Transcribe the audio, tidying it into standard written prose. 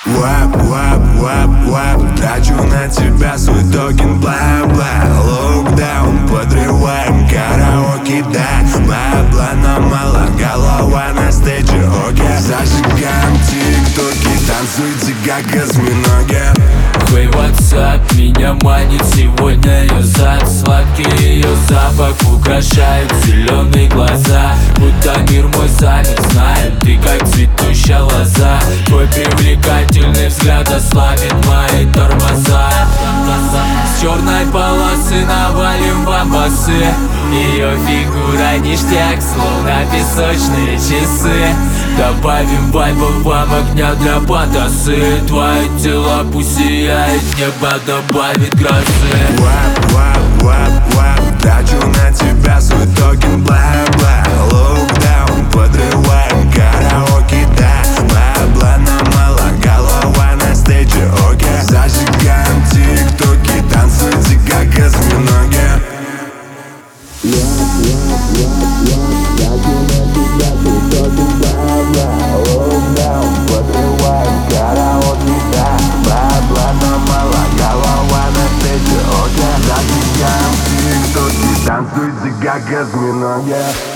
Вап, трачу на тебя свой токен, бла-бла. Локдаун, подрываем караоке, да. Бабла нам мало, голова на стейдже, окей. Зажигаем тиктоки, танцуйте как осьминоги. Hey, what's up? Меня манит сегодня ее зад. Сладкий ее запах украшает зеленые глаза. Будто мир мой занят, знает, ты как цветущая лоза. Твой привлекательный взгляд ослабит мои тормоза. С черной полосы навалим бамбасы. Ее фигура ништяк, словно песочные часы. Добавим вайбов вам огня для потасы. Твое тело пусть сияет, небо добавит грозы. Вап, трачу на тебя свой токен, бла-бла. Локдаун, подрываем караоке, да. Бабла нам мало, голова на стейдже, окей. Зажигаем тиктоки, танцуйте как осьминоги. Трачу на тебя свой токен, бла-бла. Локдаун, подрываем караоке, да. Бабла нам мало, голова на стейдже, окей. Зажигаем тиктоки, танцуйте как осьминоги.